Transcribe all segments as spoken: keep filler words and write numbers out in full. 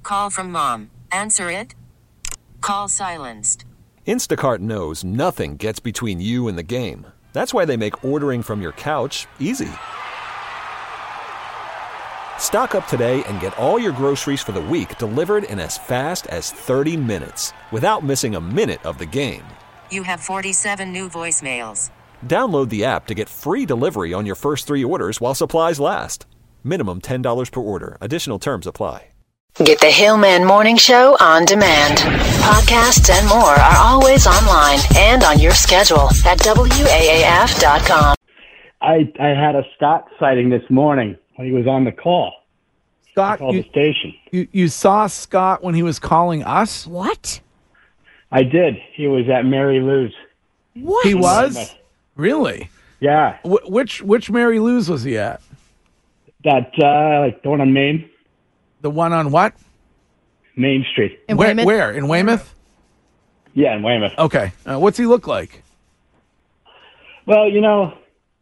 Call from mom. Answer it. Call silenced. Instacart knows nothing gets between you and the game. That's why they make ordering from your couch easy. Stock up today and get all your groceries for the week delivered in as fast as thirty minutes without missing a minute of the game. You have forty-seven new voicemails. Download the app to get free delivery on your first three orders while supplies last. Minimum ten dollars per order. Additional terms apply. Get the Hillman Morning Show on demand. Podcasts and more are always online and on your schedule at W A A F dot com. I, I had a Scott sighting this morning when he was on the call. Scott, I called you, the station. You, you saw Scott when he was calling us? What? I did. He was at Mary Lou's. What? He was? Really? Yeah. Wh- which which Mary Lou's was he at? That, uh, like the one on Main? The one on what? Main Street. In where, Weymouth? where? In Weymouth? Yeah, in Weymouth. Okay. Uh, what's he look like? Well, you know,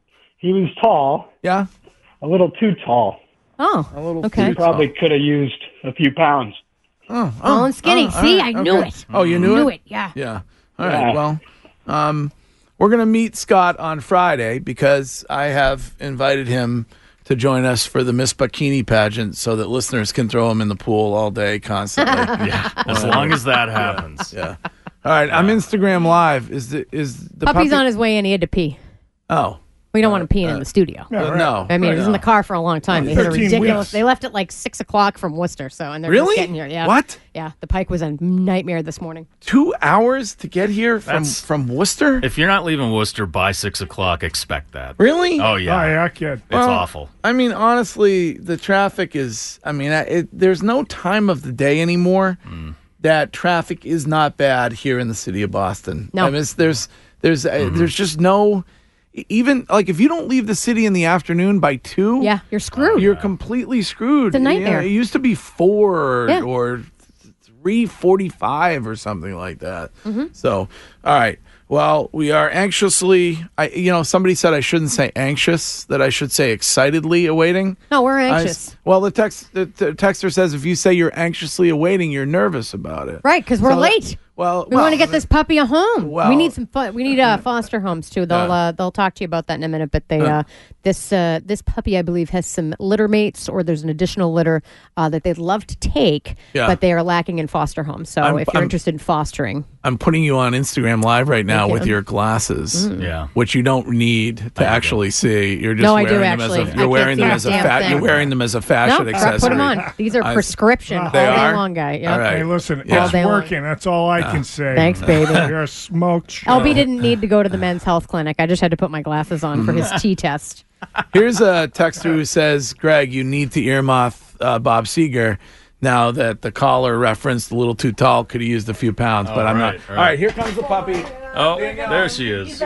he was tall. Yeah? A little too tall. Oh, A little okay. He probably could have used a few pounds. Oh, Tall and skinny. oh, all See, right, I knew okay. it. Oh, you knew, Knew it? it, yeah. Yeah. All Yeah. right. Well, um, we're going to meet Scott on Friday because I have invited him to join us for the Miss Bikini pageant so that listeners can throw him in the pool all day constantly. Yeah, as long as that happens. Yeah. All right. I'm Instagram Live. Is the is the Puppy's puppy? on his way in. He had to pee. Oh. We don't want him peeing in the studio. Uh, no. I mean, he was in the car for a long time. They had a thirteen ridiculous. weeks. They left at like six o'clock from Worcester, so and they're Really? just getting here. Yeah. What? Yeah. The Pike was a nightmare this morning. Two hours to get here from That's- from Worcester? If you're not leaving Worcester by six o'clock, expect that. Really? Oh yeah, Oh, yeah, kid. it's Well, awful. I mean, honestly, the traffic is. I mean, it, there's no time of the day anymore that traffic is not bad here in the city of Boston. No. I mean, it's, there's there's uh, there's just no. Even like if you don't leave the city in the afternoon by two, Yeah, you're screwed. you're completely screwed. It's a nightmare. Yeah, it used to be four or, Yeah. or three forty-five or something like that. Mm-hmm. So, all right. Well, we are anxiously. I, you know, somebody said I shouldn't say anxious; that I should say excitedly awaiting. no, we're I anxious. s- well, the text the, the texter says if you say you're anxiously awaiting, you're nervous about it. Right, because we're So that- late. Well, We well, want to get this puppy a home. well- we need some fun. We need uh, foster homes too. They'll Yeah. uh, they'll talk to you about that in a minute. But they uh, this uh, this puppy, I believe, has some litter mates, or there's an additional litter uh, that they'd love to take, Yeah. but they are lacking in foster homes. So I'm- if you're I'm- interested in fostering, I'm putting you on Instagram Live right now Thank with you. your glasses, Yeah. which you don't need to actually see. You're just No, I wearing do, them actually. as I a, can't you're wearing see them a as a damn fat. thing. You're wearing them as a no, fashion accessory. put them on. These are I- prescription all They day are? long, guy. Yeah. All right. Hey, listen, Yeah. it's All day long. working. That's all I can say. Thanks, baby. You're a smoked show. L B didn't need to go to the men's health clinic. I just had to put my glasses on for his T test. Here's a texter who says, Greg, you need to earmuff uh, Bob Seger. Now that the caller referenced a little too tall, could have used a few pounds, but Oh, I'm right, not. right. All right, here comes the puppy. Oh, there she is.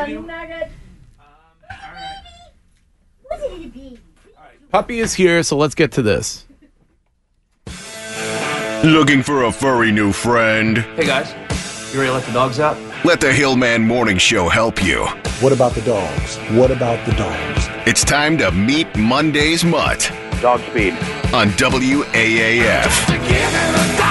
Puppy is here, so let's get to this. Looking for a furry new friend? Hey guys, you ready to let the dogs out? Let the Hillman Morning Show help you. What about the dogs? What about the dogs? It's time to meet Monday's Mutt Dog speed. on W A A F.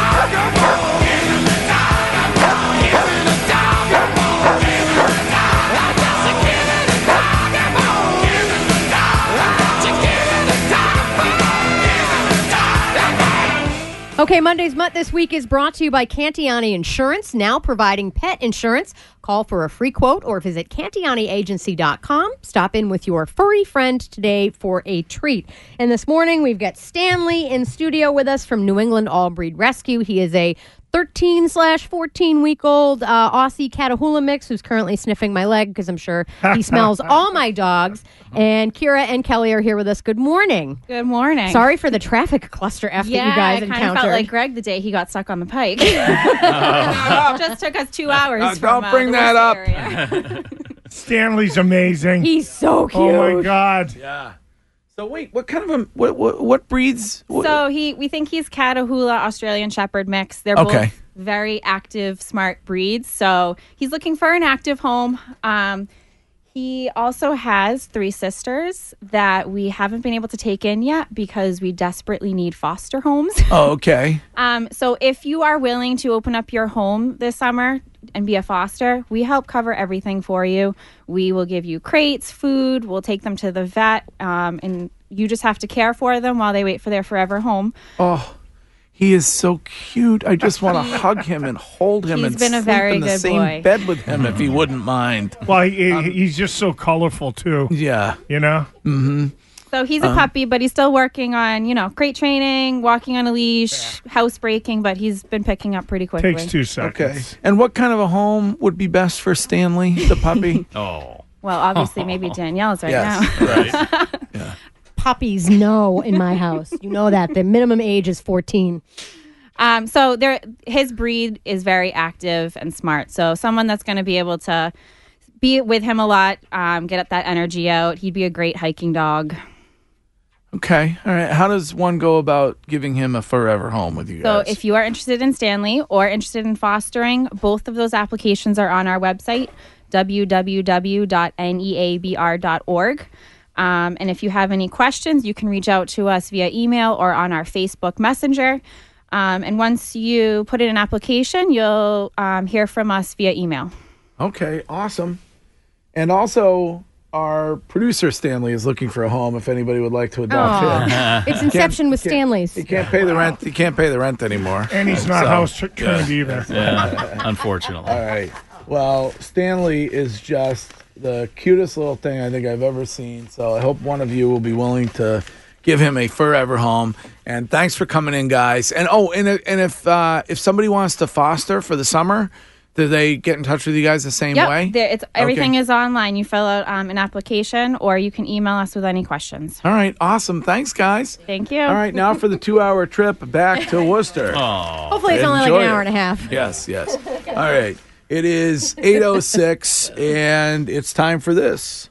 Okay, Monday's Mutt this week is brought to you by Cantiani Insurance, now providing pet insurance. Call for a free quote or visit cantiani agency dot com. Stop in with your furry friend today for a treat. And this morning, we've got Stanley in studio with us from New England All Breed Rescue. He is a thirteen slash fourteen week old uh, Aussie Catahoula mix who's currently sniffing my leg because I'm sure he smells all my dogs. And Kira and Kelly are here with us. Good morning. Good morning. Sorry for the traffic cluster F yeah, that you guys I kind encountered. of felt like Greg the day he got stuck on the pike. It just took us two hours. Uh, from, don't uh, bring the that Worcester up. area. Stanley's amazing. He's so cute. Oh, my God. Yeah. So wait, what kind of a what what, what breeds? What, So he, we think he's Catahoula Australian Shepherd mix. They're Okay. both very active, smart breeds. So he's looking for an active home. Um, He also has three sisters that we haven't been able to take in yet because we desperately need foster homes. Oh, okay. um, so if you are willing to open up your home this summer and be a foster, we help cover everything for you. We will give you crates, food, we'll take them to the vet, um, and you just have to care for them while they wait for their forever home. Oh, he is so cute. I just want to hug him and hold him He's and been a sleep very in the good same boy. bed with him if he wouldn't mind. Well, he, he's just so colorful, too. Yeah. You know? Mm-hmm. So he's a Um, puppy, but he's still working on, you know, crate training, walking on a leash, housebreaking, but he's been picking up pretty quickly. Takes two seconds. Okay. And what kind of a home would be best for Stanley, the puppy? Oh. Well, obviously, maybe Danielle's right Yes. now. Right. Yeah. Puppies, no, in my house. You know that. The minimum age is fourteen. Um, so there, his breed is very active and smart. So someone that's going to be able to be with him a lot, um, get that energy out. He'd be a great hiking dog. Okay. All right. How does one go about giving him a forever home with you So guys? if you are interested in Stanley or interested in fostering, both of those applications are on our website, w w w dot neabr dot org. Um, and if you have any questions, you can reach out to us via email or on our Facebook Messenger. Um, and once you put in an application, you'll um, hear from us via email. Okay. Awesome. And also, our producer Stanley is looking for a home. If anybody would like to adopt Aw. him, It's Inception with can't- Stanley's. He can't pay the rent. He can't pay the rent anymore. And he's not So, house tr- trained either. Yeah, unfortunately. All right. Well, Stanley is just the cutest little thing I think I've ever seen. So I hope one of you will be willing to give him a forever home. And thanks for coming in, guys. And oh, and, and if uh, if somebody wants to foster for the summer, do they get in touch with you guys the same Yep, way? there, it's everything Okay. is online. You fill out um, an application, or you can email us with any questions. All right. Awesome. Thanks, guys. Thank you. All right. Now for the two-hour trip back to Worcester. Hopefully it's only like Enjoy an hour it. and a half. Yes, yes. All right. It is eight oh six, and it's time for this.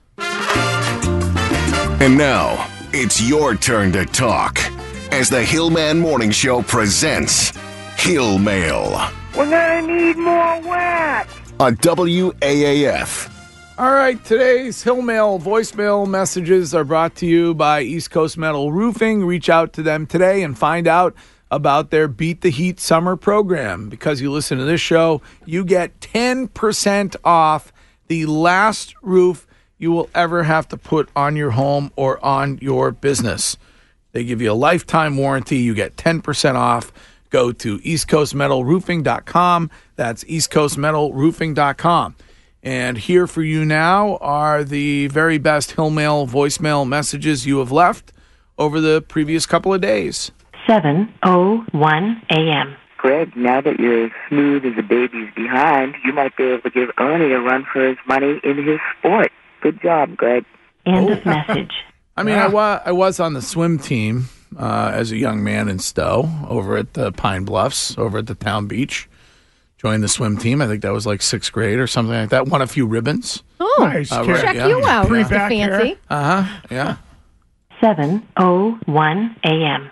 And now, it's your turn to talk as the Hillman Morning Show presents Hill Mail We're gonna need more wax. on W A A F. All right, today's Hill Mail voicemail messages are brought to you by East Coast Metal Roofing. Reach out to them today and find out about their Beat the Heat summer program. Because you listen to this show, you get ten percent off the last roof you will ever have to put on your home or on your business. They give you a lifetime warranty. You get ten percent off. Go to east coast metal roofing dot com. That's east coast metal roofing dot com. And here for you now are the very best Hill Mail voicemail messages you have left over the previous couple of days. seven oh one a.m. Greg, now that you're as smooth as a baby's behind, you might be able to give Ernie a run for his money in his sport. Good job, Greg. End of message. I mean, I, wa- I was on the swim team uh, as a young man in Stowe over at the Pine Bluffs, over at the town beach. Joined the swim team. I think that was like sixth grade or something like that. Won a few ribbons. Oh, Nice, Uh, kid. right, check yeah. you out, Pretty Mister back here. Fancy. Uh huh. Yeah. seven oh one a.m.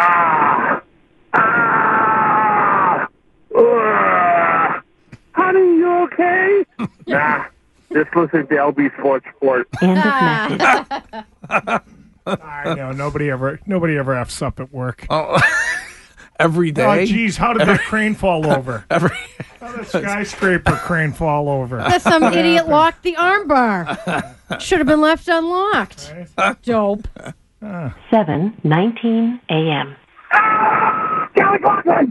Honey, you okay? Nah, just listen to L B Sports Sport. End of message. I know nobody ever nobody ever f's up at work. Oh, every day. Oh, geez, how did that crane fall over? Every. How did that skyscraper crane fall over? That some idiot locked the armbar. Should have been left unlocked. Dope. seven nineteen a.m. Kelly Clarkson!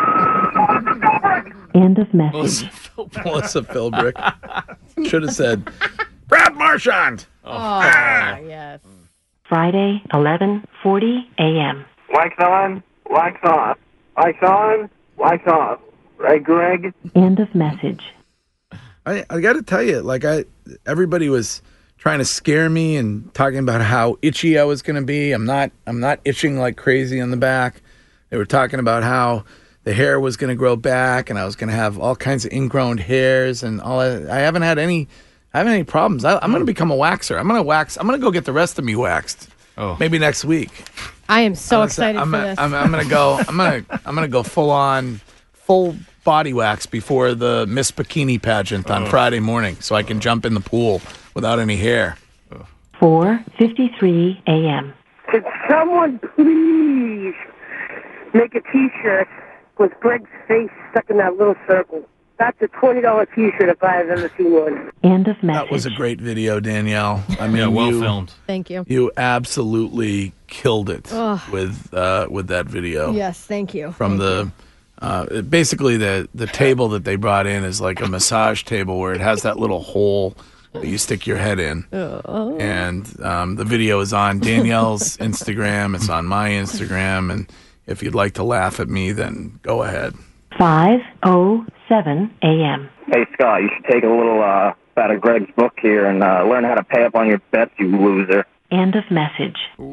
End of message. Melissa, Phil- Melissa Philbrick should have said, Brad Marchand. Oh, yes. Friday, eleven forty a.m. Lights on, lights off. Lights on, lights off. Right, Greg? End of message. I, I got to tell you, like I, everybody was trying to scare me and talking about how itchy I was going to be. I'm not. I'm not itching like crazy on the back. They were talking about how the hair was going to grow back, and I was going to have all kinds of ingrown hairs and all that. I haven't had any. I haven't any problems. I, I'm going to become a waxer. I'm going to wax. I'm going to go get the rest of me waxed. Oh, maybe next week. I am so I'm gonna- excited I'm, for gonna- this. I'm, I'm going to go. I'm going to. I'm going to go full on, full body wax before the Miss Bikini pageant on Oh. Friday morning, so I can jump in the pool without any hair. four fifty-three a.m. Could someone please make a T-shirt with Greg's face stuck in that little circle? That's a twenty dollars T-shirt if I've ever seen one. End of message. That was a great video, Danielle. I mean, Yeah, well you, filmed. Thank you. You absolutely killed it Ugh. with uh, with that video. Yes, thank you. From Thank the uh, basically the the table that they brought in is like a massage table where it has that little hole that you stick your head in. Oh. And um, the video is on Danielle's Instagram. It's on my Instagram. And if you'd like to laugh at me, then go ahead. five oh seven a.m. Hey, Scott, you should take a little uh, out of Greg's book here and uh, learn how to pay up on your bets, you loser. End of message.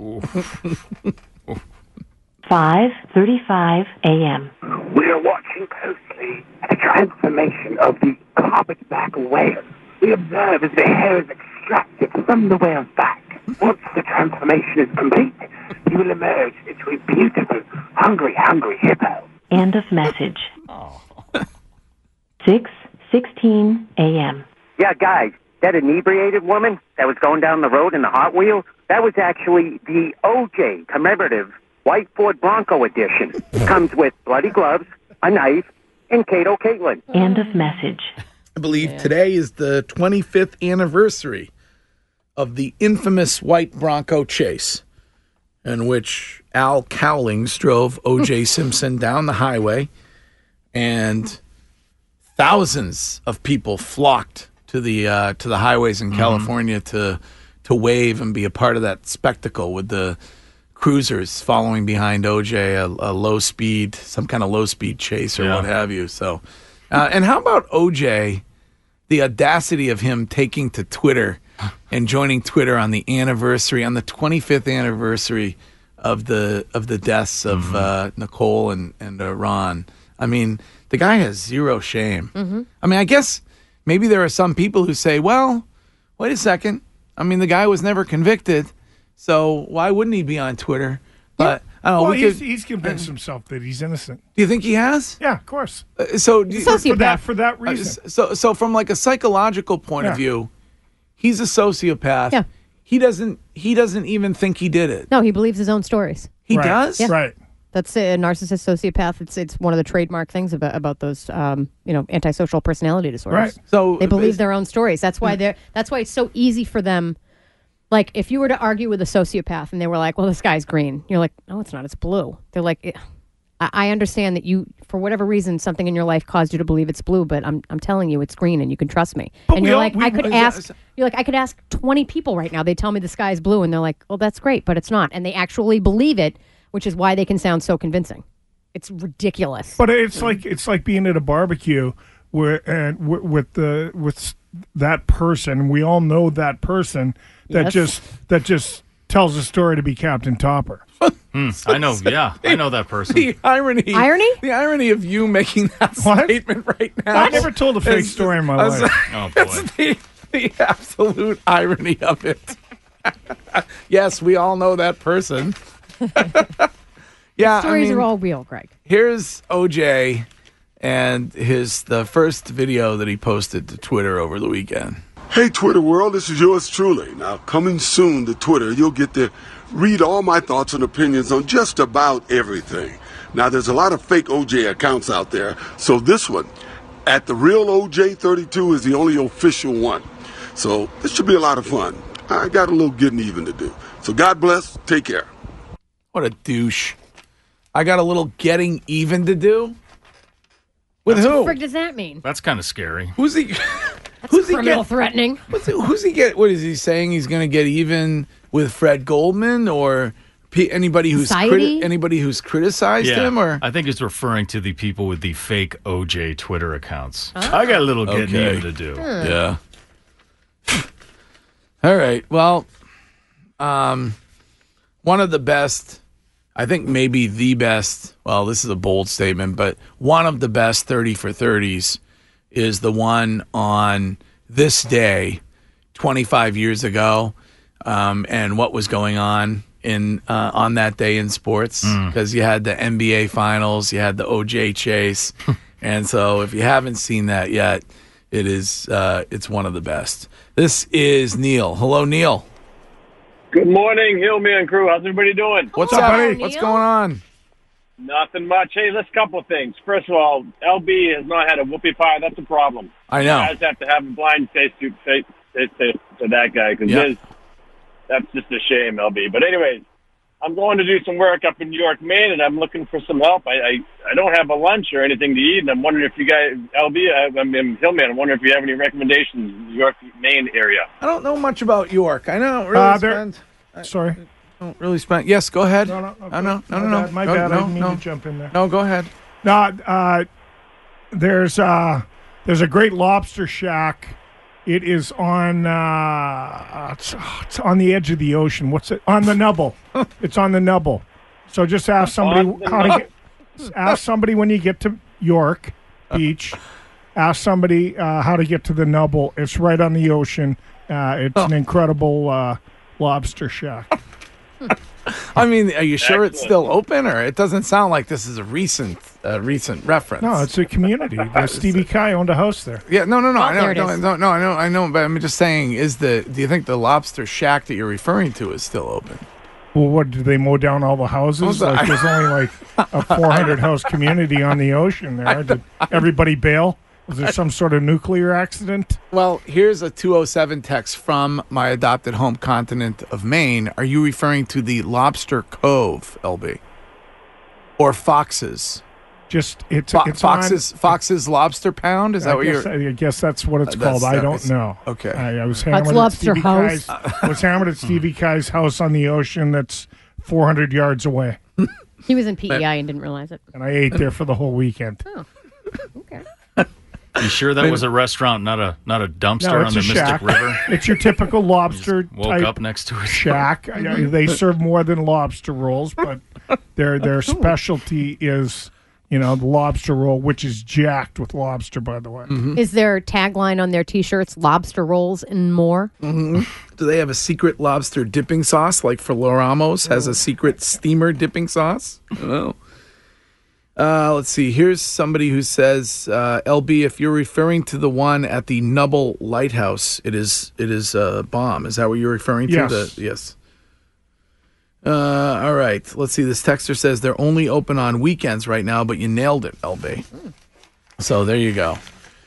five thirty-five a.m. We are watching closely the transformation of the carpetback whale. We observe as the hair is extracted from the whale's back. Once the transformation is complete, you will emerge into a beautiful, hungry, hungry hippo. End of message. six sixteen a.m. Yeah, guys, that inebriated woman that was going down the road in the Hot Wheel, that was actually the O J commemorative white Ford Bronco edition. Comes with bloody gloves, a knife, and Kato Caitlin. End of message. I believe today is the twenty-fifth anniversary of the infamous white Bronco chase, in which Al Cowlings drove O J Simpson down the highway, and thousands of people flocked to the uh, to the highways in California to to wave and be a part of that spectacle with the cruisers following behind O J, a, a low speed, some kind of low speed chase or Yeah. what have you. So, uh, and how about O J? The audacity of him taking to Twitter and joining Twitter on the anniversary, on the twenty-fifth anniversary of the of the deaths of Mm-hmm. uh, Nicole and and uh, Ron. I mean, the guy has zero shame. Mm-hmm. I mean, I guess maybe there are some people who say, "Well, wait a second. I mean, the guy was never convicted, so why wouldn't he be on Twitter?" But I don't know. Well, we he's, could- he's convinced himself that he's innocent. do you think he has? Yeah, of course. Uh, so do you- For- for that- for that Uh, reason. so so from like a psychological point of Yeah. view, he's a sociopath. Yeah. He doesn't he doesn't even think he did it. No, he believes his own stories. He does? Yeah. Right. That's a narcissist, sociopath. It's it's one of the trademark things about about those um, you know antisocial personality disorders. Right. So they believe is- their own stories. That's why they're that's why it's so easy for them. Like if you were to argue with a sociopath and they were like, "Well, this guy's green," you're like, "No, it's not. It's blue." They're like, "Eh, I, I understand that you, for whatever reason, something in your life caused you to believe it's blue, but I'm I'm telling you, it's green, and you can trust me." But and we you're all- like, we- "I could we- ask." You're like, "I could ask twenty people right now. They tell me the sky is blue," and they're like, "Oh, that's great, but it's not," and they actually believe it, which is why they can sound so convincing. It's ridiculous. But it's like it's like being at a barbecue where and w- with the with that person. We all know that person that Yes. just that just tells a story to be Captain Topper. Hmm, I know. Yeah, I know that person. The irony, Irony? the irony of you making that statement right now. I never told a fake is- story in my is- life. Oh It's boy. the, the absolute irony of it. Yes, we all know that person. Yeah, I Stories mean, are all real, Greg. here's O J and his the first video that he posted to Twitter over the weekend. Hey, Twitter world, this is yours truly. Now, coming soon to Twitter, you'll get to read all my thoughts and opinions on just about everything. Now, there's a lot of fake O J accounts out there, so this one, at the real O J thirty-two, is the only official one. So this should be a lot of fun. I got a little getting even to do. So God bless. Take care. What a douche. I got a little getting even to do? With What who? the frick does that mean? That's kind of scary. Who's he? That's Who's he criminal get- threatening. What's it, who's he get? What is he saying? He's going to get even with Fred Goldman or pe- anybody who's Society? anybody who's criticized Yeah, him? Or I think it's referring to the people with the fake O J Twitter accounts. I got a little getting Okay. even to do. yeah. All right. Well, um, one of the best, I think maybe the best. Well, this is a bold statement, but one of the best thirty for thirties is the one on this day, twenty-five years ago, um, and what was going on in uh, on that day in sports, because you had the N B A Finals, you had the O J chase, and so if you haven't seen that yet, It is. Uh, it's one of the best. This is Neil. Hello, Neil. Good morning, Hillman crew. How's everybody doing? What's up, buddy? What's going on? Nothing much. Hey, let's couple of things. First of all, L B has not had a whoopie pie. That's a problem. I know. You guys have to have a blind taste to, taste, taste, taste to that guy because Yeah. that's just a shame, L B. But anyways, I'm going to do some work up in New York, Maine, and I'm looking for some help. I I, I don't have a lunch or anything to eat, and I'm wondering if you guys, L B, I, I'm in Hillman, I'm wondering if you have any recommendations in the New York, Maine area. I don't know much about York. I don't really Uh, there- spend. Sorry. I don't really spend. Yes, go ahead. No, no, Oh, no, no, my no, no. bad, My Go- bad. no, I didn't mean no. to jump in there. No, go ahead. No, uh, there's uh, there's a great lobster shack. It is on uh, it's, it's on the edge of the ocean. What's it? On the Nubble. It's on the Nubble. So just ask somebody On the how to Nubble. get. Ask somebody when you get to York Beach. Ask somebody uh, how to get to the Nubble. It's right on the ocean. Uh, it's an incredible uh, lobster shack. I mean, are you sure it's Excellent. still open, or it doesn't sound like this is a recent, uh, recent reference? No, it's a community. Uh, Stevie Kai owned a house there. Yeah, no, no, no. Oh, I know, there it no, is. no, no, I know, I know. But I'm just saying, is the? Do you think the lobster shack that you're referring to is still open? Well, what did they mow down all the houses? What's that? Like, there's only like a four hundred house community on the ocean there. Did everybody bail? Was there some sort of nuclear accident? Well, here's a two oh seven text from my adopted home continent of Maine. Are you referring to the Lobster Cove, L B, or Fox's? Just it's Fo- it's Fox's on, Fox's Lobster Pound. Is that I what guess, you're? I guess that's what it's Uh, called. that's- I don't that's- know. okay. I, I was hammered at Lobster Stevie House. Kai's. I was hammered at Stevie Kai's house on the ocean. That's four hundred yards away, He was in P E I and didn't realize it. and I ate there for the whole weekend. Oh, okay. You sure that was a restaurant, not a not a dumpster No, on it's the a Mystic shack. River? It's your typical lobster Woke type up next to it. shack. I- I- they serve more than lobster rolls, but their their specialty is, you know, the lobster roll, which is jacked with lobster, by the way. Is their tagline on their T-shirts "Lobster rolls and more"? Mm-hmm. Do they have a secret lobster dipping sauce, like Flor Ramos has a secret steamer dipping sauce? I don't know. Uh, let's see. Here's somebody who says, uh, "L B, if you're referring to the one at the Nubble Lighthouse, it is it is a bomb. Is that what you're referring to? Yes. The, yes. Uh, all right. Let's see. This texter says they're only open on weekends right now, but you nailed it, L B. So there you go.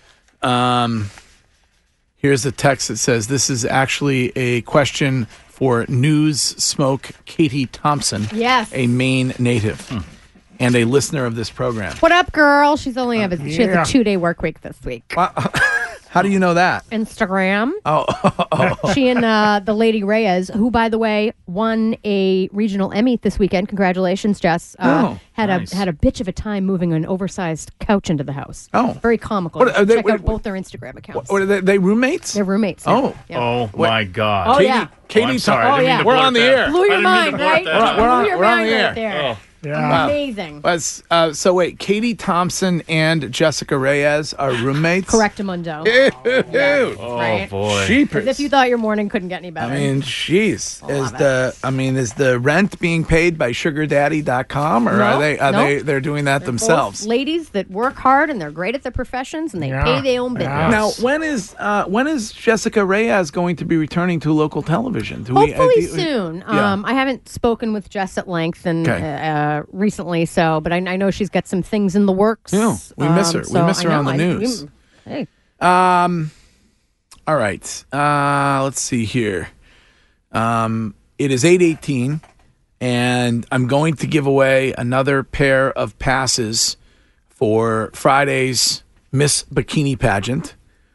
Um, here's a text that says this is actually a question for News Smoke Katie Thompson, Yes. a Maine native and a listener of this program. What up, girl? She's only have a, she has Yeah. a two day work week this week. How do you know that? Instagram. Oh, She and uh, the lady Reyes, who, by the way, won a regional Emmy this weekend. Congratulations, Jess. Uh, Oh, had nice. a had a bitch of a time moving an oversized couch into the house. Oh. Very comical. What, are they- Check wait, out both their Instagram accounts. What are they, they roommates? They're roommates. yeah. Oh. Yeah. Oh my God! Oh, Katie, yeah. Katie, Oh, I'm sorry. I Oh, didn't mean yeah. to We're blurt on the that. air. Blew your I didn't mean mind, to blurt right? that We're on- out. we're on- Blew your we're on mind the right air. there. Yeah. Amazing. Was, uh, so wait, Katie Thompson and Jessica Reyes are roommates? Correctamundo. Oh Right. boy! Sheepers. As if you thought your morning couldn't get any I better. mean, jeez. I Is love the I mean, is the rent being paid by sugar daddy dot com or No, are they are no. they they're doing that They're both themselves? ladies that work hard and they're great at their professions and they Yeah. pay their own business. Yeah. Now, when is uh, when is Jessica Reyes going to be returning to local television? Do we- uh, Hopefully do- soon. Yeah. Um, I haven't spoken with Jess at length and Okay. uh, recently, so but I, I know she's got some things in the works. Yeah, we miss her. We so miss I her on know. the I- news. we- hey, Um, all right. Uh, let's see here. Um, it is eight eighteen, and I'm going to give away another pair of passes for Friday's Miss Bikini Pageant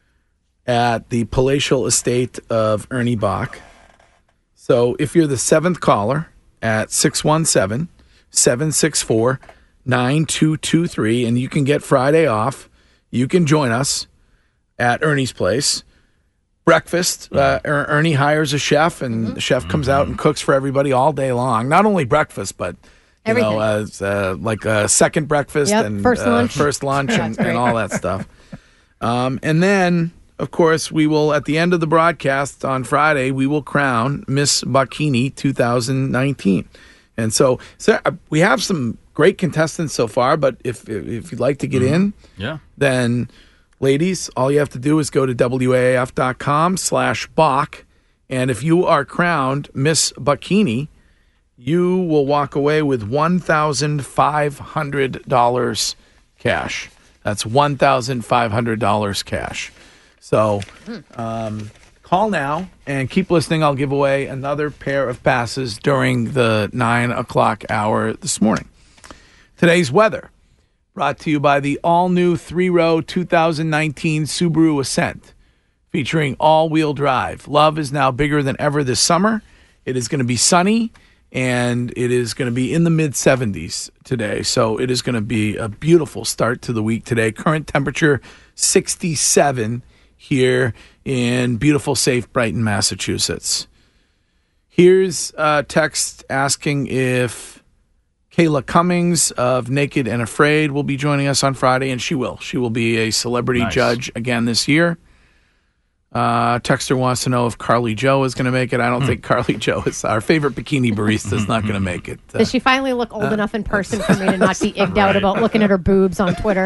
at the palatial estate of Ernie Bach. So if you're the seventh caller at six one seven, seven six four, nine two two three, and you can get Friday off, you can join us at Ernie's place. Breakfast. Uh, Er- Ernie hires a chef, and the chef comes out and cooks for everybody all day long. Not only breakfast, but you Everything. know, uh, it's, uh, like a second breakfast Yep, and first uh, lunch. first lunch, Yeah, and, it's great. and all that stuff. Um, and then, of course, we will at the end of the broadcast on Friday, we will crown Miss Bikini two thousand nineteen. And so, so uh, we have some great contestants so far. But if if you'd like to get in, Yeah. then Ladies, all you have to do is go to W A A F dot com slash Bach. And if you are crowned Miss Bikini, you will walk away with one thousand five hundred dollars cash. That's one thousand five hundred dollars cash. So um, call now and keep listening. I'll give away another pair of passes during the nine o'clock hour this morning. Today's weather brought to you by the all-new three-row two thousand nineteen Subaru Ascent, featuring all-wheel drive. Love is now bigger than ever this summer. It is going to be sunny, and it is going to be in the mid seventies today. So it is going to be a beautiful start to the week today. Current temperature sixty-seven here in beautiful, safe Brighton, Massachusetts. Here's a text asking if Kayla Cummings of Naked and Afraid will be joining us on Friday, and she will. She will be a celebrity Nice. judge again this year. Uh, Texter wants to know if Carly Joe is going to make it. I don't think Carly Joe is our favorite bikini barista is not going to make it. Uh, Does she finally look old uh, enough in person for me to not be egged out Right. about looking at her boobs on Twitter?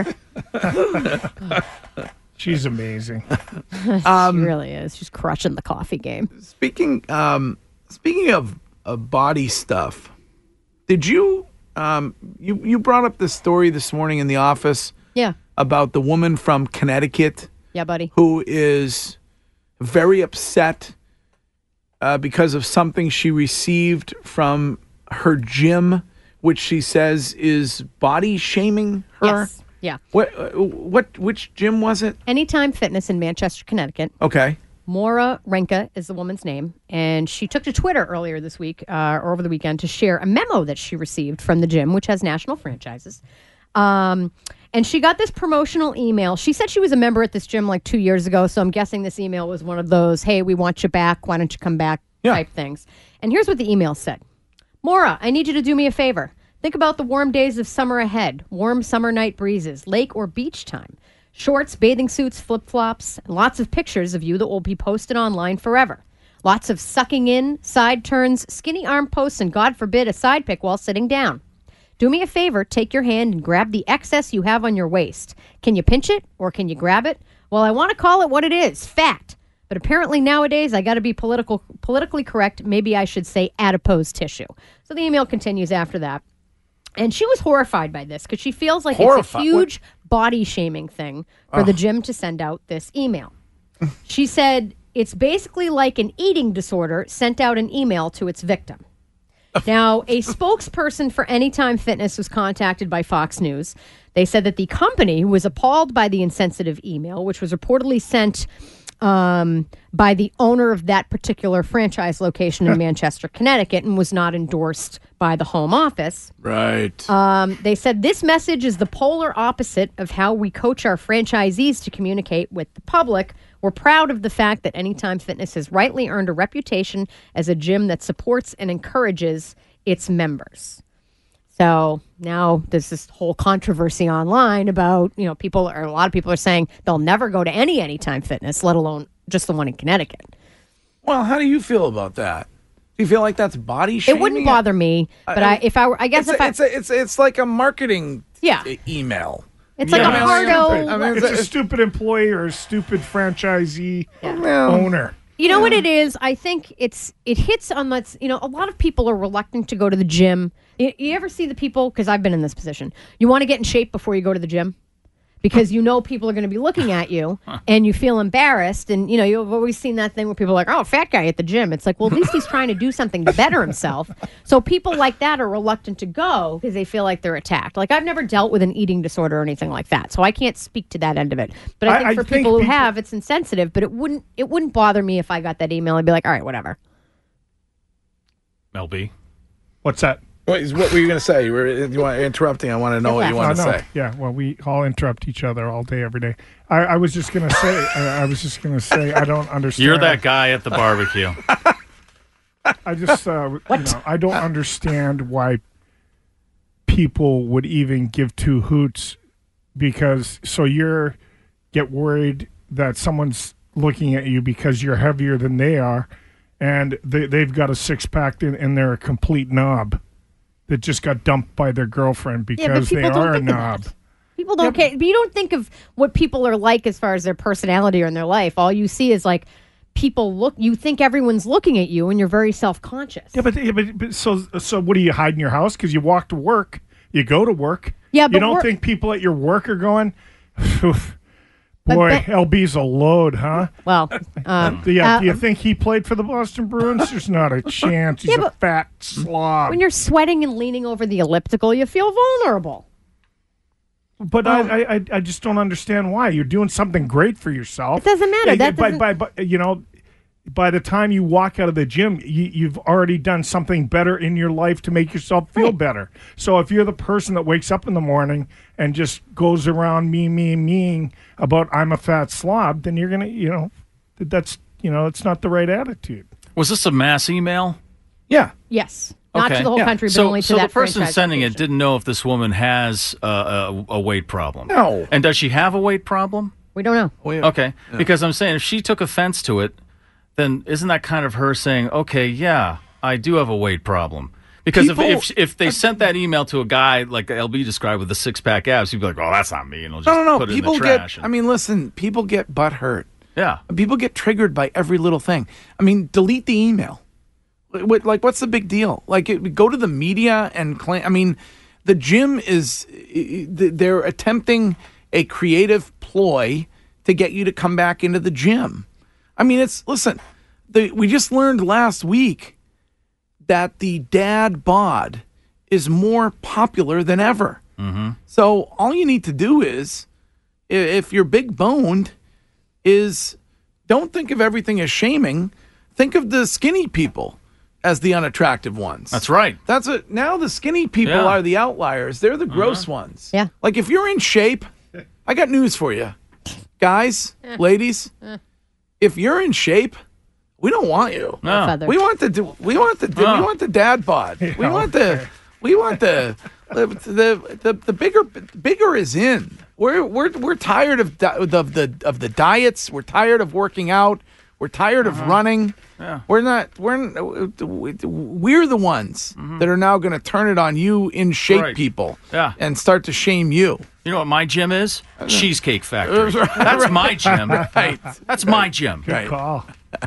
She's amazing. she really is. She's crushing the coffee game. Speaking um, speaking of, of body stuff, did you um, you you brought up this story this morning in the office? Yeah. About the woman from Connecticut. Yeah, buddy. Who is very upset uh, because of something she received from her gym, which she says is body shaming her. Yes. Yeah. What? uh, What? Which gym was it? Anytime Fitness in Manchester, Connecticut. Okay. Maura Renka is the woman's name, and she took to Twitter earlier this week uh, or over the weekend to share a memo that she received from the gym, which has national franchises. Um, and she got this promotional email. She said she was a member at this gym like two years ago, so I'm guessing this email was one of those, hey, we want you back, why don't you come back type things. And here's what the email said. Maura, I need you to do me a favor. Think about the warm days of summer ahead, warm summer night breezes, lake or beach time, shorts, bathing suits, flip-flops, and lots of pictures of you that will be posted online forever. Lots of sucking in, side turns, skinny arm posts, and God forbid a side pick while sitting down. Do me a favor, take your hand and grab the excess you have on your waist. Can you pinch it or can you grab it? Well, I want to call it what it is, fat. But apparently nowadays I got to be political, politically correct. Maybe I should say adipose tissue. So the email continues after that. And she was horrified by this because she feels like Horrified? it's a huge body shaming thing for Oh. the gym to send out this email. She said it's basically like an eating disorder sent out an email to its victim. Now, a spokesperson for Anytime Fitness was contacted by Fox News. They said that the company was appalled by the insensitive email, which was reportedly sent um, by the owner of that particular franchise location in Manchester, Connecticut, and was not endorsed by the home office. Right. Um, they said this message is the polar opposite of how we coach our franchisees to communicate with the public. We're proud of the fact that Anytime Fitness has rightly earned a reputation as a gym that supports and encourages its members. So now there's this whole controversy online about, you know, people or a lot of people are saying they'll never go to any Anytime Fitness, let alone just the one in Connecticut. Well, how do you feel about that? Do you feel like that's body shaming? It wouldn't bother me, but I, if I were, I guess it's if a, I, it's, a, it's it's like a marketing Yeah. e- email. It's like a hardo- I mean, it's, It's a a- stupid employee or a stupid franchisee owner. You know what it is? I think it's it hits on that. You know, a lot of people are reluctant to go to the gym. You, you ever see the people? Because I've been in this position. You want to get in shape before you go to the gym because you know people are going to be looking at you, and you feel embarrassed. And you know, you've always seen that thing where people are like, "Oh, fat guy at the gym." It's like, well, at least he's trying to do something to better himself. So people like that are reluctant to go because they feel like they're attacked. Like I've never dealt with an eating disorder or anything like that, so I can't speak to that end of it. But I I- think I for think people who people- have, it's insensitive. But it wouldn't it wouldn't bother me if I got that email. I'd be like, all right, whatever. L B. What's that? What, is, what were you going to say? You were you want interrupting. I want to know what you want No, to no. say. Yeah, well, we all interrupt each other all day, every day. I, I was just going to say, I, I was just going to say, I don't understand. You're that guy at the barbecue. I just, uh, you know, I don't understand why people would even give two hoots because, so you're, get worried that someone's looking at you because you're heavier than they are and they, they've got a six-pack and, and they're a complete knob that just got dumped by their girlfriend Yeah, but because they people don't are a think of knob. that. People don't care. But you don't think of what people are like as far as their personality or in their life. All you see is like people look. You think everyone's looking at you, and you're very self-conscious. Yeah, but, yeah, but, but so so what do you hide in your house? Because you walk to work, you go to work. Yeah, but you don't we're- think people at your work are going, boy, that- L B's a load, huh? Well, um, yeah. uh, do you think he played for the Boston Bruins? There's not a chance. He's Yeah, a but- fat slob. when you're sweating and leaning over the elliptical, you feel vulnerable. But I, I, I- I just don't understand why. You're doing something great for yourself. It doesn't matter. Yeah, That by, doesn't- by, by, you know, by the time you walk out of the gym, you, you've already done something better in your life to make yourself feel better. So if you're the person that wakes up in the morning and just goes around me, me, meing about I'm a fat slob, then you're gonna, you know, that's you know, it's not the right attitude. Was this a mass email? Yeah. Yes. Not to the whole Yeah. country, but so, only to so that the person franchise sending location. it didn't know if this woman has uh, a, a weight problem. No. And does she have a weight problem? We don't know. Okay. Because I'm saying if she took offense to it, then isn't that kind of her saying, okay, yeah, I do have a weight problem? Because People- if, if if they sent that email to a guy like L B described with the six pack abs, he'd be like, oh, that's not me, and he'll just No, no, no. put it People in the get. trash. I mean, listen. People get butt hurt. Yeah. People get triggered by every little thing. I mean, delete the email. What, like, what's the big deal? Like, it, go to the media and claim. I mean, the gym is. They're attempting a creative ploy to get you to come back into the gym. I mean, it's listen. The, we just learned last week that the dad bod is more popular than ever. Mm-hmm. So all you need to do is, i- if you're big boned, is don't think of everything as shaming. Think of the skinny people as the unattractive ones. That's right. That's it. Now the skinny people Yeah. are the outliers. They're the gross ones. Yeah. Like if you're in shape, I got news for you, guys, ladies. If you're in shape, we don't want you. No. Feathers. We want the we want the No. we want the dad bod. We Yeah, want the we want the the, the the the bigger bigger is in. We're we're we're tired of di- of the of the diets. We're tired of working out. We're tired of running. Yeah. We're not we're we're the ones that are now going to turn it on you in shape Right. people. Yeah. And start to shame you. You know what my gym is? Cheesecake Factory. That's my gym. Right. That's my gym. Right. Call.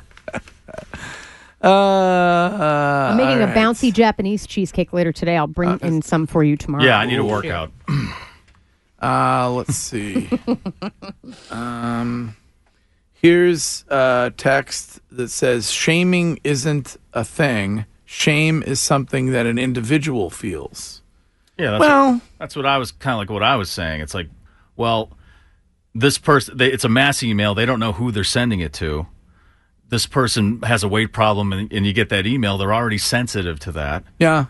Uh, I'm making all a bouncy Japanese cheesecake later today. I'll bring in some for you tomorrow. Yeah, I need a workout. Uh, let's see. um, here's a text that says shaming isn't a thing. Shame is something that an individual feels. Yeah, that's Well- what, that's what I was kind of like what I was saying. It's like, well, this person, they, it's a mass email. They don't know who they're sending it to. This person has a weight problem, and, and you get that email. They're already sensitive to that. Yeah.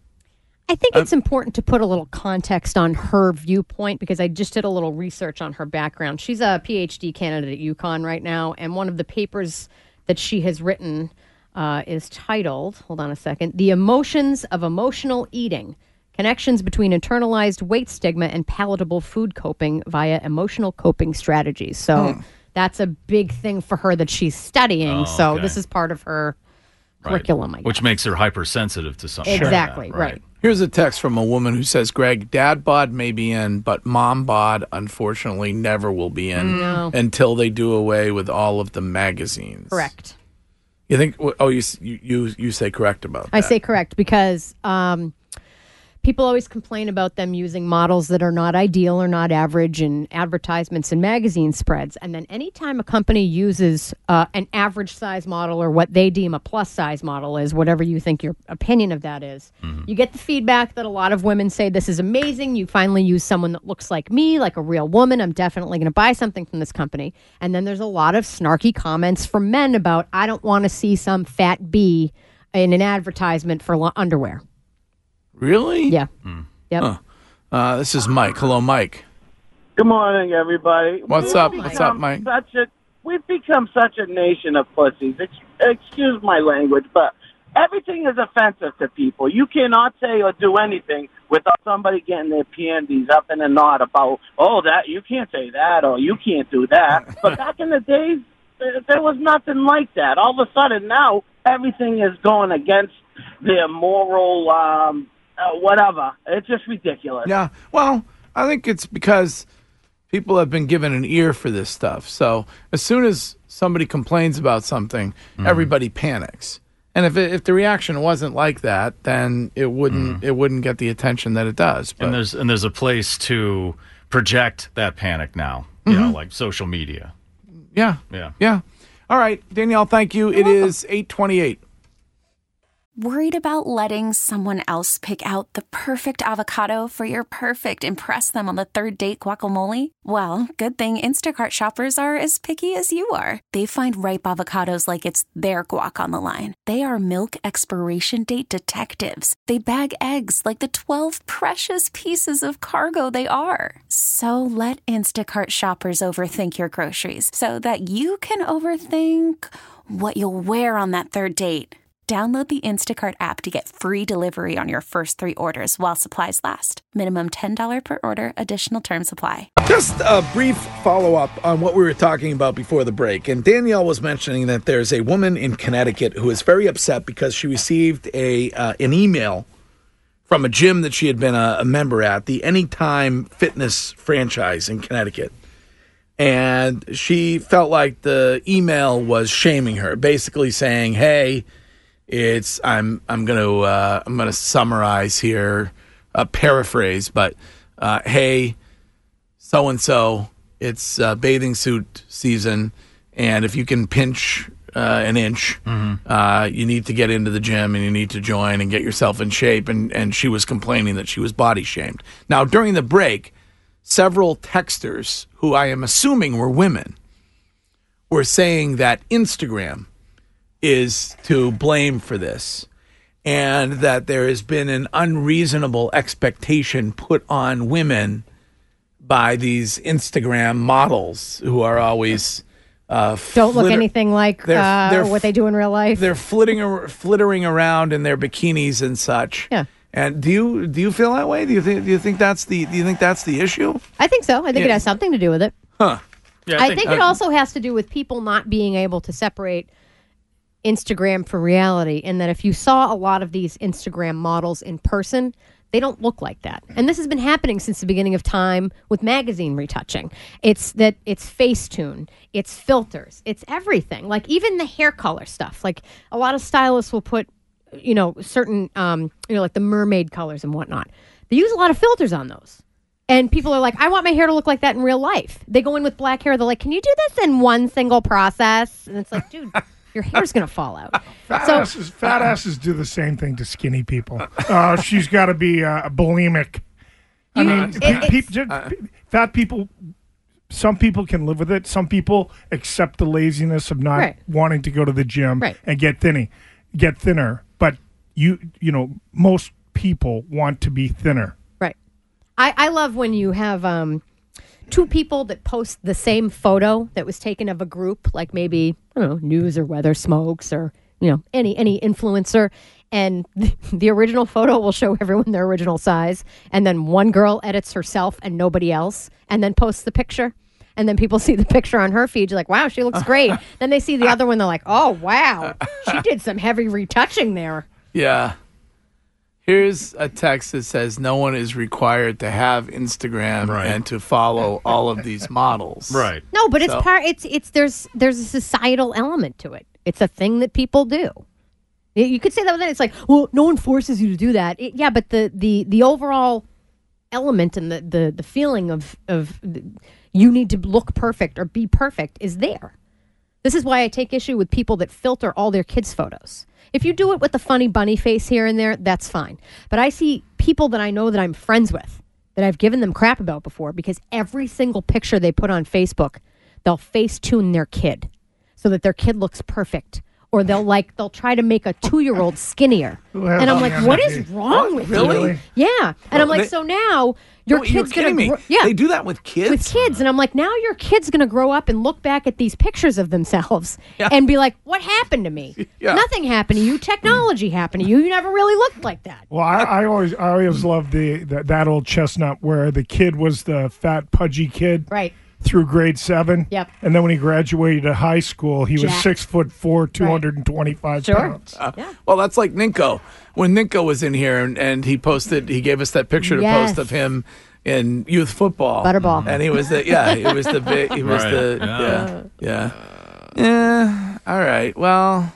I think it's important to put a little context on her viewpoint because I just did a little research on her background. She's a P H D candidate at UConn right now, and one of the papers that she has written uh, is titled, hold on a second, The Emotions of Emotional Eating, Connections Between Internalized Weight Stigma and Palatable Food Coping via Emotional Coping Strategies. So Hmm. that's a big thing for her that she's studying. Oh, so okay. this is part of her Right. curriculum, I guess. Which makes her hypersensitive to something. Exactly, like that. right. Here's a text from a woman who says, Greg, dad bod may be in, but mom bod, unfortunately, never will be in No. until they do away with all of the magazines. Correct. You think, oh, you you you, you say correct about that. I say correct because um, people always complain about them using models that are not ideal or not average in advertisements and magazine spreads. And then anytime a company uses uh, an average size model or what they deem a plus size model is, whatever you think your opinion of that is, you get the feedback that a lot of women say, this is amazing. You finally use someone that looks like me, like a real woman. I'm definitely going to buy something from this company. And then there's a lot of snarky comments from men about, I don't want to see some fat bee in an advertisement for lo- underwear. Really? Yeah. Yep. Huh. Uh, this is Mike. Hello, Mike. Good morning, everybody. What's We've up? What's up, become Mike? Such a, we've become such a nation of pussies. Ex- excuse my language, but everything is offensive to people. You cannot say or do anything without somebody getting their panties up in a knot about, oh, that you can't say that or you can't do that. But back in the days, there, there was nothing like that. All of a sudden now, everything is going against their moral, um, uh, whatever. It's just ridiculous. Yeah. Well, I think it's because people have been given an ear for this stuff. So as soon as somebody complains about something, mm. everybody panics. And if it, if the reaction wasn't like that, then it wouldn't mm. it wouldn't get the attention that it does. But. And there's and there's a place to project that panic now. You Mm-hmm. know, like social media. Yeah. Yeah. Yeah. All right, Danielle, thank you. It is eight twenty-eight. Worried about letting someone else pick out the perfect avocado for your perfect impress them on the third date guacamole? Well, good thing Instacart shoppers are as picky as you are. They find ripe avocados like it's their guac on the line. They are milk expiration date detectives. They bag eggs like the twelve precious pieces of cargo they are. So let Instacart shoppers overthink your groceries so that you can overthink what you'll wear on that third date. Download the Instacart app to get free delivery on your first three orders while supplies last. Minimum ten dollars per order. Additional terms apply. Just a brief follow-up on what we were talking about before the break. And Danielle was mentioning that there's a woman in Connecticut who is very upset because she received a uh, an email from a gym that she had been a, a member at, the Anytime Fitness franchise in Connecticut. And she felt like the email was shaming her, basically saying, hey, It's I'm I'm gonna uh, I'm gonna summarize here, uh, paraphrase, but uh, hey, so and so, it's uh, bathing suit season, and if you can pinch uh, an inch, mm-hmm. uh, you need to get into the gym and you need to join and get yourself in shape. And and she was complaining that she was body shamed. Now during the break, several texters who I am assuming were women were saying that Instagram is to blame for this, and that there has been an unreasonable expectation put on women by these Instagram models who are always uh, don't look flitter- anything like they're, uh, they're, what they do in real life. They're flitting, ar- flittering around in their bikinis and such. Yeah. And do you do you feel that way? Do you think do you think that's the do you think that's the issue? I think so. I think Yeah. it has something to do with it. Huh. Yeah, I, think, think it also has to do with people not being able to separate Instagram from reality, and that if you saw a lot of these Instagram models in person, they don't look like that. And this has been happening since the beginning of time with magazine retouching. It's that it's Facetune, it's filters, it's everything. Like even the hair color stuff. Like a lot of stylists will put, you know, certain, um, you know, like the mermaid colors and whatnot. They use a lot of filters on those. And people are like, I want my hair to look like that in real life. They go in with black hair. They're like, can you do this in one single process? And it's like, dude, your hair's going to fall out. Fat, so, asses, fat asses do the same thing to skinny people. Uh, she's got to be uh, bulimic. I You- mean, it- pe- it's- pe- just- fat people, some people can live with it. Some people accept the laziness of not Right. wanting to go to the gym Right. and get thinny, get thinner. But you, you know, most people want to be thinner. right. I, I love when you have um, two people that post the same photo that was taken of a group, like maybe, I don't know, News or Weather Smokes or, you know, any any influencer. And the, the original photo will show everyone their original size. And then one girl edits herself and nobody else and then posts the picture. And then people see the picture on her feed. You're like, wow, she looks great. Then they see the other one. They're like, oh, wow, she did some heavy retouching there. Yeah. Here's a text that says no one is required to have Instagram Right. and to follow all of these models. Right. No, but it's So- part. It's it's there's there's a societal element to it. It's a thing that people do. Y- You could say that, but then it's like, well, no one forces you to do that. It- yeah, but the the the overall element and the the the feeling of of the, you need to look perfect or be perfect is there. This is why I take issue with people that filter all their kids' photos. If you do it with a funny bunny face here and there, that's fine. But I see people that I know that I'm friends with that I've given them crap about before because every single picture they put on Facebook, they'll Facetune their kid so that their kid looks perfect. Or they'll like they'll try to make a two-year-old skinnier. Who has And I'm the like, what is energy? wrong with Really? you? Yeah. And I'm like, they- so now your No, you're kid's going kidding me. to yeah. They do that with kids? With kids. And I'm like, now your kid's going to grow up and look back at these pictures of themselves Yeah. and be like, what happened to me? Yeah. Nothing happened to you. Technology happened to you. You never really looked like that. Well, I, I always, I always loved the, the that old chestnut where the kid was the fat, pudgy kid. Right. Through grade seven. Yep. And then when he graduated to high school, he was Jacked. six foot four, two hundred and twenty-five Sure. pounds. Uh, Well, that's like Ninko. When Ninko was in here and, and he posted, he gave us that picture to Yes. post of him in youth football. Butterball. And he was the yeah, he was the big he was Right, the yeah. yeah. Yeah. Yeah. All right. Well,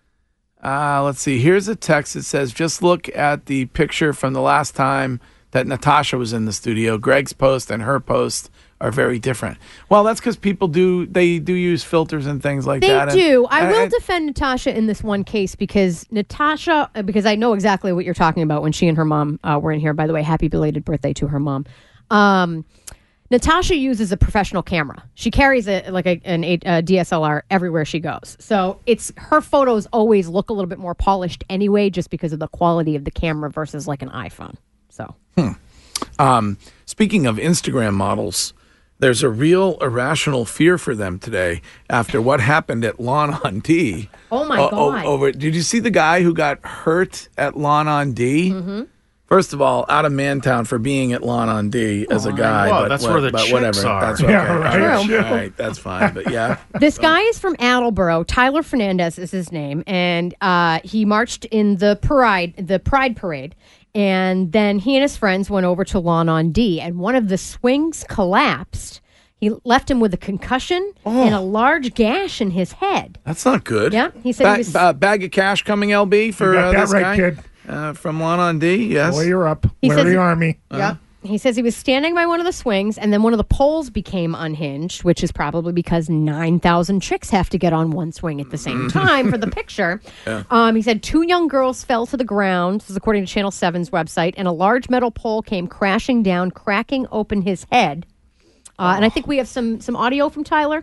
uh, let's see. Here's a text that says, just look at the picture from the last time that Natasha was in the studio. Greg's post and her post are very different. Well, that's because people do they do use filters and things like They that. and- do. I and- will and- defend Natasha in this one case because Natasha, because I know exactly what you're talking about when she and her mom uh, were in here. By the way, happy belated birthday to her mom. Um, Natasha uses a professional camera. She carries a like a, an, a D S L R everywhere she goes. So it's her photos always look a little bit more polished anyway, just because of the quality of the camera versus like an iPhone. So. Hmm. Um, speaking of Instagram models, there's a real irrational fear for them today after what happened at Lawn on D. Oh my O- o- God. over, did you see the guy who got hurt at Lawn on D? Mm-hmm. First of all, out of Mantown for being at Lawn on D as a guy. Well, but that's what- where the but chicks whatever. are. That's okay. Yeah, right. All right. True. All right, that's fine. But yeah. This guy is from Attleboro. Tyler Fernandez is his name, and uh, he marched in the pride, the Pride Parade, and then he and his friends went over to Lawn on D, and one of the swings collapsed. He left him with a concussion and a large gash in his head. That's not good. Yeah, he said Ba- he was- uh, bag of cash coming, L B, for You got uh, that this right, guy? kid. Uh, from Lawn on D, yes. Boy, you're up. He Larry says- Army. Yep. He says he was standing by one of the swings, and then one of the poles became unhinged, which is probably because nine thousand chicks have to get on one swing at the same time for the picture. Yeah. Um, he said two young girls fell to the ground, this is according to Channel seven's website, and a large metal pole came crashing down, cracking open his head. Uh, and I think we have some some audio from Tyler.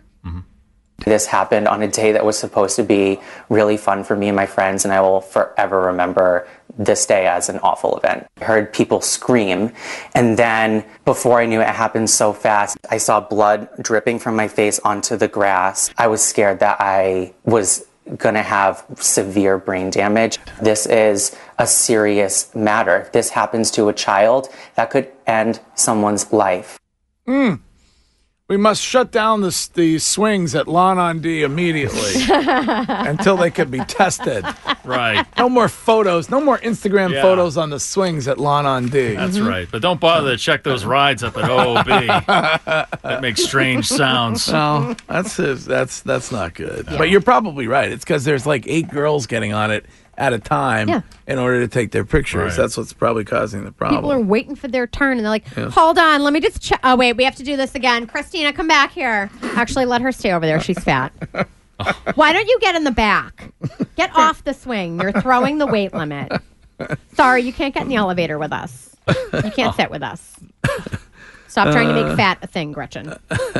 This happened on a day that was supposed to be really fun for me and my friends, and I will forever remember this day as an awful event. I heard people scream, and then before I knew it, it happened so fast. I saw blood dripping from my face onto the grass. I was scared that I was going to have severe brain damage. This is a serious matter. If this happens to a child, that could end someone's life. Mm. We must shut down the, the swings at Lawn on D immediately until they can be tested. Right. No more photos. No more Instagram Yeah. photos on the swings at Lawn on D. That's right. But don't bother to check those rides up at O O B. That makes strange sounds. No, that's that's that's not good. But you're probably right. It's because there's like eight girls getting on it at a time Yeah. in order to take their pictures. Right. That's what's probably causing the problem. People are waiting for their turn, and they're like, Yeah. hold on, let me just check. Oh, wait, we have to do this again. Christina, come back here. Actually, let her stay over there. She's fat. Why don't you get in the back? Get off the swing. You're throwing the weight limit. Sorry, you can't get in the elevator with us. You can't sit with us. Stop trying to Uh. make fat a thing, Gretchen.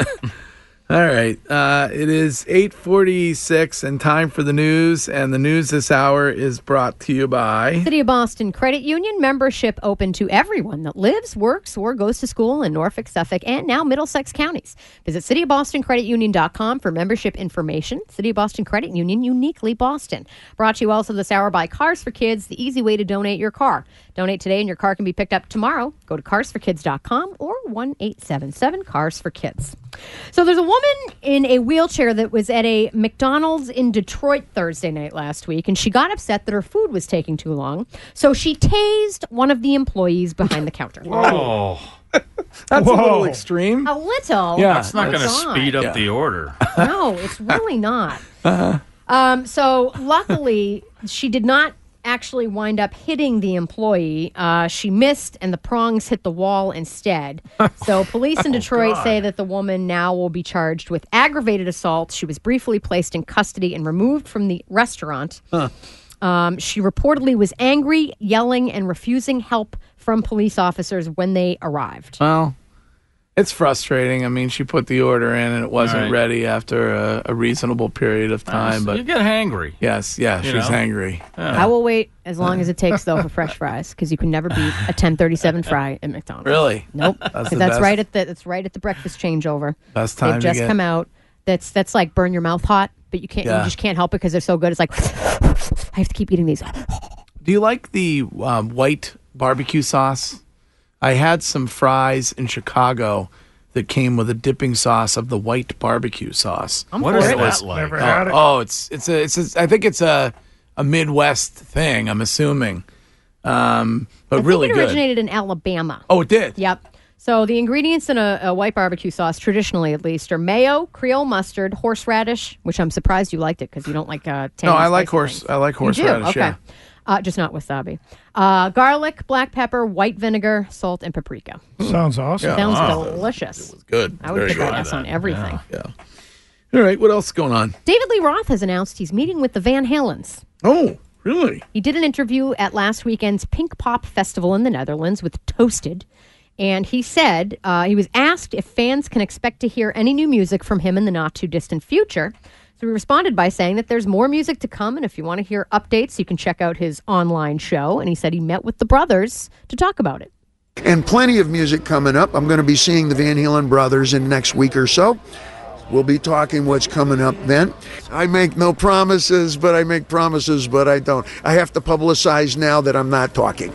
All right. Uh, it is eight forty-six and time for the news. And the news this hour is brought to you by... City of Boston Credit Union membership open to everyone that lives, works, or goes to school in Norfolk, Suffolk, and now Middlesex counties. Visit city of boston credit union dot com for membership information. City of Boston Credit Union, uniquely Boston. Brought to you also this hour by Cars for Kids, the easy way to donate your car. Donate today and your car can be picked up tomorrow. Go to cars for kids dot com or one eight seven seven cars for kids. So there's a woman in a wheelchair that was at a McDonald's in Detroit Thursday night last week, and she got upset that her food was taking too long. So she tased one of the employees behind the counter. Oh. That's Whoa. a little extreme. A little. Yeah. That's not but going to not. speed up Yeah. the order. No, it's really not. Uh-huh. Um, so luckily, she did not actually wind up hitting the employee. Uh, she missed, and the prongs hit the wall instead. So police in Detroit God. say that the woman now will be charged with aggravated assault. She was briefly placed in custody and removed from the restaurant. Huh. Um, she reportedly was angry, yelling, and refusing help from police officers when they arrived. Well, it's frustrating. I mean, she put the order in and it wasn't Right. ready after a, a reasonable period of time. So But you get hangry. yes, yeah, You she's know? angry. I will wait as long as it takes, though, for fresh fries, because you can never beat a ten thirty-seven fry at McDonald's. Really? Nope. That's 'Cause the that's best. right at the that's right at the breakfast changeover. Best time They've to just get- come out. That's that's like burn your mouth hot, but you can't. Yeah. You just can't help it because they're so good. It's like I have to keep eating these. Do you like the um, white barbecue sauce? I had some fries in Chicago that came with a dipping sauce of the white barbecue sauce. I'm What for is it. that like? Never Oh, had it. oh, it's it's a it's a, I think it's a a Midwest thing. I'm assuming, um, but I really think it good. originated in Alabama. Oh, it did. Yep. So the ingredients in a, a white barbecue sauce, traditionally at least, are mayo, Creole mustard, horseradish, which I'm surprised you liked it because you don't like uh, tangy No, I like spicy horse. things. I like You do? horseradish. Okay. Yeah. Uh, just not wasabi. Uh, garlic, black pepper, white vinegar, salt, and paprika. Sounds awesome. Yeah. Sounds Wow. delicious. Good. I would Very put that good. S on everything. Yeah. All right. What else is going on? David Lee Roth has announced he's meeting with the Van Halens. Oh, really? He did an interview at last weekend's Pink Pop Festival in the Netherlands with Toasted. And he said uh, he was asked if fans can expect to hear any new music from him in the not too distant future. So he responded by saying that there's more music to come. And if you want to hear updates, you can check out his online show. And he said he met with the brothers to talk about it. And plenty of music coming up. I'm going to be seeing the Van Halen brothers in next week or so. We'll be talking what's coming up then. I make no promises, but I make promises, but I don't. I have to publicize now that I'm not talking.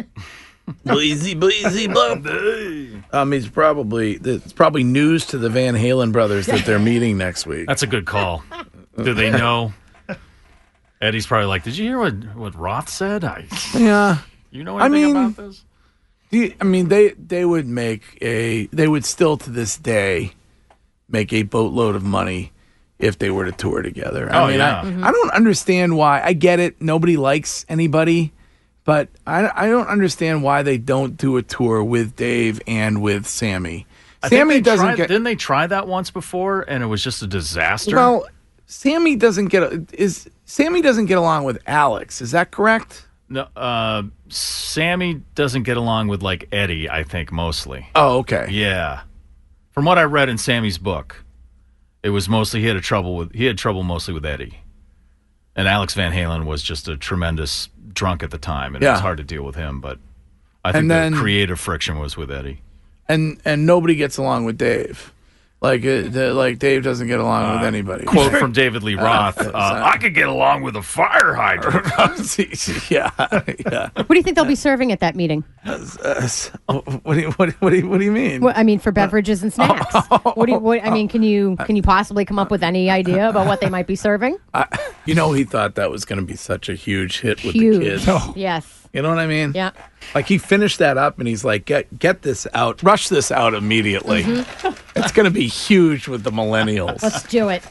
Bleezy, bleezy, bump. Um, it's probably it's probably news to the Van Halen brothers that they're meeting next week. That's a good call. Do they know? Eddie's probably like, did you hear what, what Roth said? I, Yeah. You know I anything mean, about this? the- I mean, they they would make a they would still to this day make a boatload of money if they were to tour together. I Oh, mean, yeah. I, Mhm. I don't understand why. I get it. Nobody likes anybody. But I, I don't understand why they don't do a tour with Dave and with Sammy. I think Sammy they doesn't tried, get. Didn't they try that once before and it was just a disaster? Well, Sammy doesn't get is Sammy doesn't get along with Alex. Is that correct? no, uh, Sammy doesn't get along with like Eddie, I think, mostly. Oh, okay. Yeah. From what I read in Sammy's book, it was mostly he had a trouble with he had trouble mostly with Eddie. And Alex Van Halen was just a tremendous drunk at the time, and it Yeah. was hard to deal with him. But I think And then- the creative friction was with Eddie. And and nobody gets along with Dave. Like uh, the, like Dave doesn't get along with anybody. Quote from David Lee Roth: uh, "I could get along with a fire hydrant." yeah, yeah. What do you think they'll be serving at that meeting? Uh, what do you what, what do you what do you mean? Well, I mean, for beverages and snacks. What do you? What, I mean, can you can you possibly come up with any idea about what they might be serving? I, you know, he thought that was going to be such a huge hit with Huge. the kids. Yes. You know what I mean? Yeah. Like he finished that up and he's like, get get this out, rush this out immediately. It's going to be huge with the millennials. Let's do it.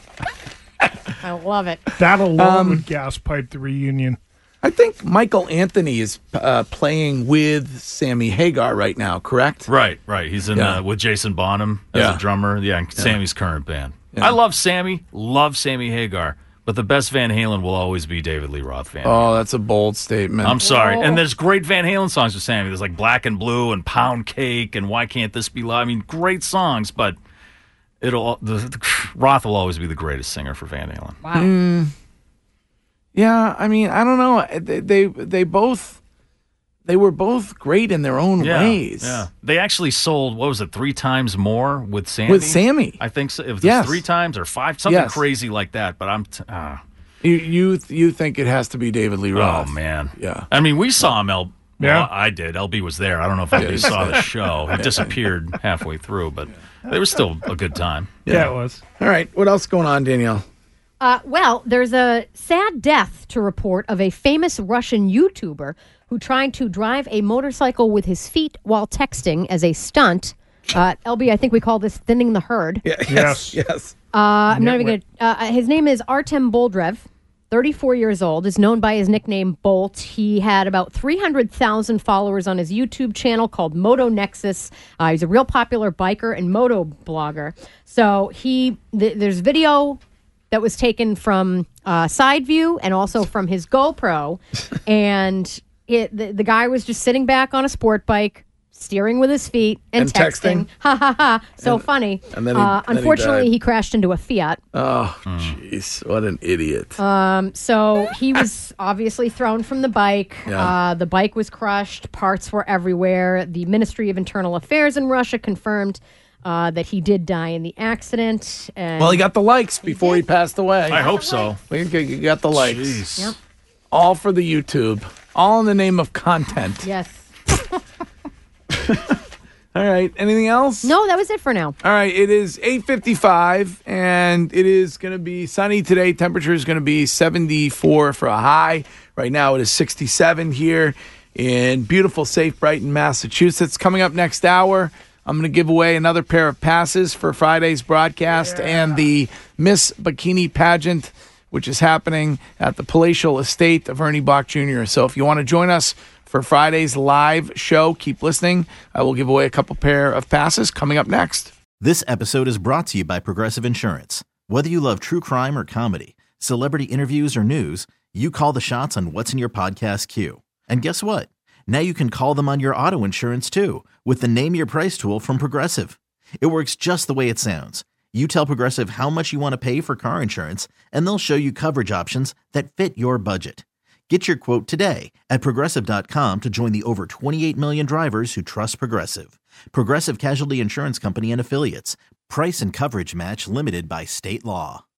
I love it. That alone Um, would gas pipe the reunion. I think Michael Anthony is uh, playing with Sammy Hagar right now, correct? Right, right. He's in Yeah. uh, with Jason Bonham as Yeah. a drummer. Yeah, in Sammy's current band. Yeah. I love Sammy, love Sammy Hagar, but the best Van Halen will always be David Lee Roth Van Halen. Oh, that's a bold statement. I'm sorry. And there's great Van Halen songs with Sammy. There's like Black and Blue and Pound Cake and Why Can't This Be Love? I mean, great songs, but it'll the, the Roth will always be the greatest singer for Van Halen. Wow. Mm, yeah, I mean, I don't know. They, they they both they were both great in their own Yeah, ways. yeah. They actually sold, what was it, three times more with Sammy? With Sammy. I think so. It was Yes. three times or five, something Yes. crazy like that. But I'm, t- uh, You you you think it has to be David Lee Roth? oh man, Yeah. I mean, we saw him. L- well, Yeah. I did. L B was there. I don't know if L B saw the show. He disappeared halfway through, but it was still a good time. Yeah, it was. All right. What else going on, Danielle? Uh, well, there's a sad death to report of a famous Russian YouTuber who tried to drive a motorcycle with his feet while texting as a stunt. Uh, L B, I think we call this thinning the herd. Yeah, yes, yes. Uh, I'm not even going to. Uh, his name is Artem Boldrev, thirty-four years old, is known by his nickname Bolt. He had about three hundred thousand followers on his YouTube channel called Moto Nexus. Uh, he's a real popular biker and moto blogger. So he, th- there's video that was taken from uh, side view and also from his GoPro. and it, the, the guy was just sitting back on a sport bike, steering with his feet and, And texting. texting. Ha ha ha. So And- funny. and then he- uh, then he unfortunately, died. he crashed into a Fiat. Oh, jeez, what an idiot! Um, so he was obviously thrown from the bike. Yeah. Uh, the bike was crushed. Parts were everywhere. The Ministry of Internal Affairs in Russia confirmed uh, that he did die in the accident. And Well, he got the likes before he passed away. I hope so. We g- g- got the likes. Jeez. Yep. All for the YouTube. All in the name of content. Yes. All right. Anything else? No, that was it for now. All right. It is eight fifty-five, and it is going to be sunny today. Temperature is going to be seventy-four for a high. Right now, it is sixty-seven here in beautiful, safe Brighton, Massachusetts. Coming up next hour, I'm going to give away another pair of passes for Friday's broadcast yeah. and the Miss Bikini Pageant, which is happening at the palatial estate of Ernie Bach Junior So if you want to join us for Friday's live show, keep listening. I will give away a couple pair of passes coming up next. This episode is brought to you by Progressive Insurance. Whether you love true crime or comedy, celebrity interviews or news, you call the shots on what's in your podcast queue. And guess what? Now you can call them on your auto insurance too with the Name Your Price tool from Progressive. It works just the way it sounds. You tell Progressive how much you want to pay for car insurance, and they'll show you coverage options that fit your budget. Get your quote today at Progressive dot com to join the over twenty-eight million drivers who trust Progressive. Progressive Casualty Insurance Company and Affiliates. Price and coverage match limited by state law.